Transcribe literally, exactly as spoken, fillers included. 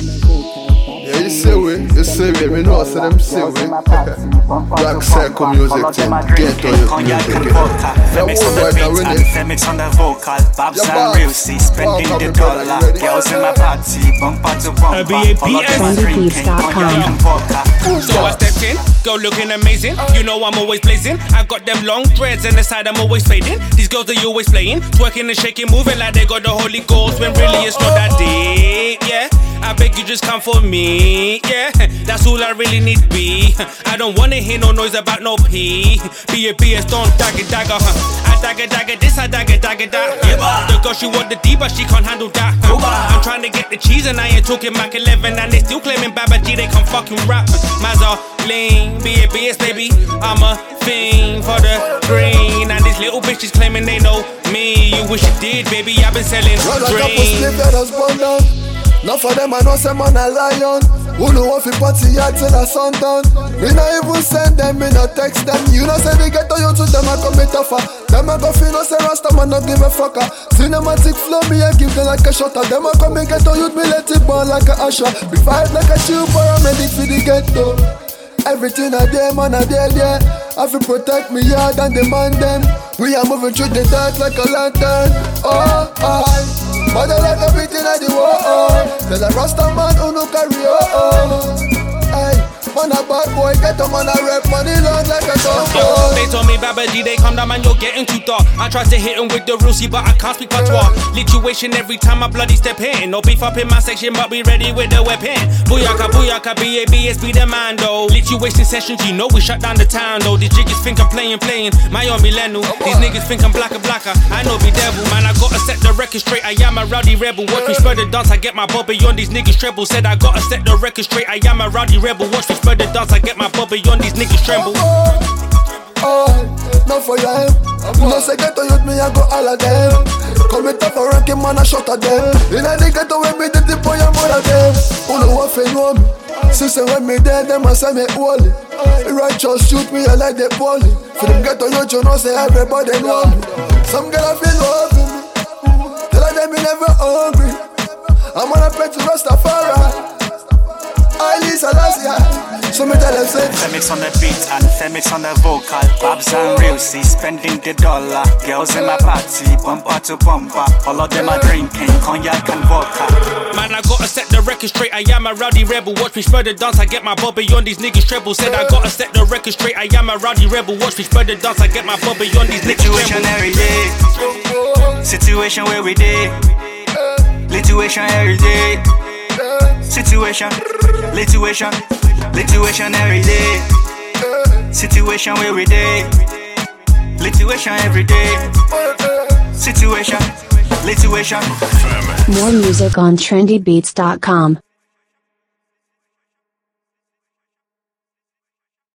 Yeah, you see we, you see we, me know, so them see we. Black Circle music team, get on your music. Femix on the beat and Femix on the vocal. Babs and Real C, spending the dollar. Girls in my party, bumper to bumper. Follow them and drinking cognac and vodka. So I stepped in, girl looking amazing. You know I'm always blazing. I got them long dreads and the side I'm always fading. These girls are always playing, twerking and shaking, moving like they got the Holy Ghost, when really it's not that deep, yeah. I beg you just come for me, yeah. That's all I really need be. I don't wanna hear no noise about no pee. Be a B S, don't dagger dagger, huh. I dagger dagger this, I dagger dagger that. Yeah. The girl she want the D, but she can't handle that. Huh. I'm trying to get the cheese and I ain't talking Mac eleven, and they still claiming Baba G, they can't fucking rap. Mazza, lean, be a B S baby. I'm a fiend for the green, and these little bitches claiming they know me. You wish you did, baby. I've been selling dreams. Now for them I know some man a lion. Who know if you party hard till the sundown. We not even send them, we not text them. You know say we get to you to them I come be tougher. Them I go feel no say Rasta man not give a fucker. Cinematic flow me and give them like a shutter. Them I come and get to you, me let it burn like a usher. We fight like a chill paramedic for the ghetto. Everything I dare man I dare there. I feel protect me yard and demand them. We are moving through the dark like a lantern. Oh, oh. Mother like a beating at the wall. Tell a Rasta man who no carry on. Hey, man a bad boy, get a man a rap money long like a dog. They told me Baba G, they come down man, you're getting too dark. I tried to hit him with the Rusi, but I can't speak patois. Lituation every time I bloody step in. No beef up in my section, but we ready with the weapon. Booyaka, booyaka, B A B S, be the man though. Lituation sessions, you know we shut down the town though. These jiggies think I'm playing, playing. My own Millennial. These niggas think I'm blacker, blacker. I know be devil, man. I gotta set the record straight. I am a rowdy rebel. Watch me spread the dance. I get my bobby on these niggas treble. Said I gotta set the record straight. I am a rowdy rebel. Watch me spread the dance. I get my bobby on these niggas tremble. Oh, not for them. No say get to youth me, I go all of them. Call me tough for ranking man, I shot at them. In a nigga to when me the tip for your mother them. Who know what they know me? Since when me dead, them I say me holy. Righteous shoot me, I like the poly. For them get to youth, you know say everybody know me. Some girl I feel love me. Tell her them me never hungry. I'm on a pet to Rastafari. I Lisa Lassia. So me tell them say Femix on the beat and Femix on the vocal. Babs and Real C, spending the dollar. Girls in my party, bumper to bumper. All of them are drinking cognac and vodka. Man, I gotta set the record straight. I am a rowdy rebel. Watch me spread the dance. I get my bobby on these niggas treble. Said I gotta set the record straight. I am a rowdy rebel. Watch me spread the dance. I get my bobby on these niggas treble. Situation every day. Situation where we day. Situation every day. Situation, situation, situation every day. Situation where we day. Situation every day. Situation, situation. More music on trendy beats dot com.